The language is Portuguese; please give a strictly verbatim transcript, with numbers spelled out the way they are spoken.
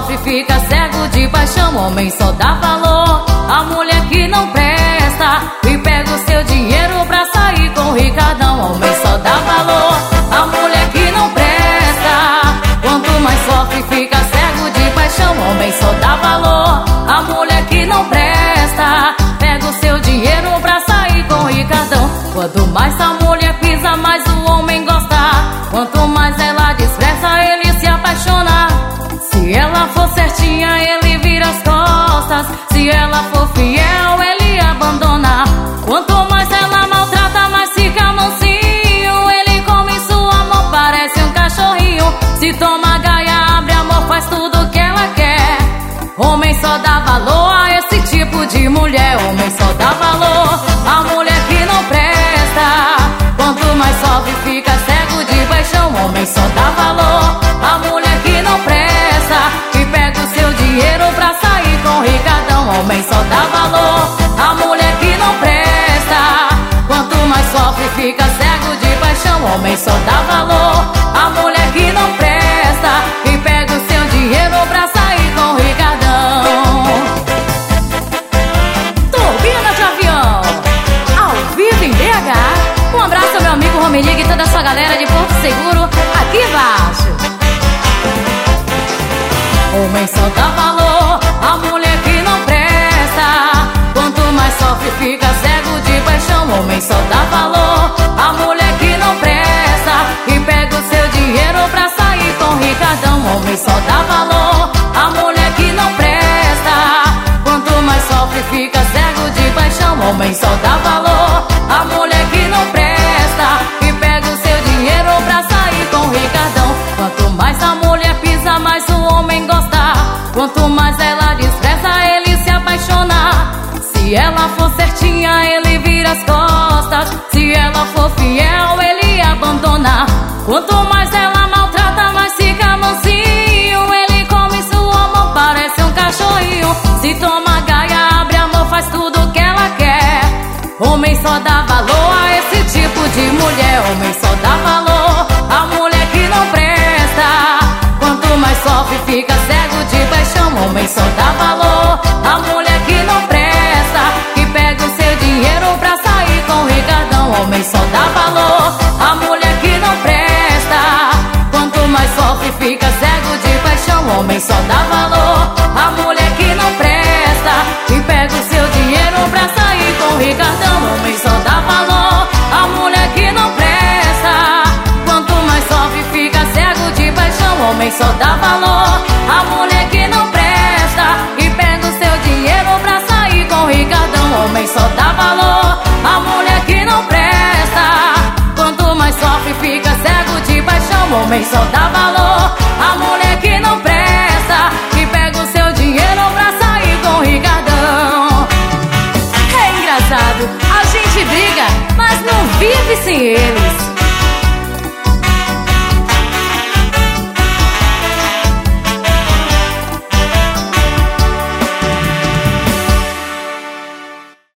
sofre fica cego de paixão. Homem só dá valor a mulher que não presta e pega o seu dinheiro pra sair com o Ricardão. Homem só dá valor a mulher que não presta. Quanto mais sofre fica cego de paixão. Homem só dá valor a mulher que não presta, pega o seu dinheiro pra sair com o Ricardão. Quanto mais a mulher pisa, mais o homem gosta. Quanto mais ela despreza, ele se apaixona. Se ela for certinha, ele vira as costas. Se ela for fiel, ele abandona. Quanto mais ela maltrata, mais fica mansinho. Ele come seu amor, parece um cachorrinho. Se toma gaia, abre amor, faz tudo que ela quer. Homem só dá valor a esse tipo de mulher. Homem só dá valor a mulher que não presta. Quanto mais sofre fica cego de paixão. Homem só dá valor a mulher que não presta e pega o seu dinheiro pra sair com o Ricardão. Homem só dá valor a mulher que não presta. Quanto mais sofre fica cego de paixão. Homem só dá valor a mulher que não presta e pega o seu dinheiro pra sair com o Ricardão. Turbina de avião, ao vivo em B H. Um abraço ao meu amigo Romeliga e toda a sua galera de Porto Seguro, aqui embaixo. Homem só dá valor a mulher que não presta. Quanto mais sofre fica cego de paixão. Homem só dá valor a mulher que não presta e pega o seu dinheiro pra sair com o Ricardão. Homem só dá valor a mulher que não presta. Quanto mais sofre fica cego de paixão. Homem só dá valor a mulher que não presta e pega o seu dinheiro pra sair com o Ricardão. Quanto mais a mulher pisa, mais o homem gosta. Quanto mais ela despreza, ele se apaixona. Se ela for certinha, ele vira as costas. Se ela for fiel, ele abandona. Quanto mais ela maltrata, mais fica mansinho. Ele come seu amor, parece um cachorrinho. Se toma gaia, abre amor, faz tudo que ela quer. Homem só dá valor a esse tipo de mulher. Homem só dá valor a mulher que não presta. Quanto mais sofre fica cego de paixão. Homem só dá valor a mulher que não presta e pega o seu dinheiro pra sair com o Ricardão. Homem só dá valor a mulher que não presta. Quanto mais sofre fica cego de paixão. Homem só dá valor a mulher que não presta e pega o seu dinheiro pra sair com o Ricardão. Homem só dá valor a mulher que não presta. Quanto mais sofre fica cego de paixão. Homem só dá valor a mulher que não presta e pega o seu dinheiro pra sair com o Ricardão. Homem só dá valor a mulher que não presta. Quanto mais sofre fica cego de paixão. Homem só dá valor a mulher que não presta e pega o seu dinheiro pra sair com o Ricardão. É engraçado, a gente briga, mas não vive sem eles.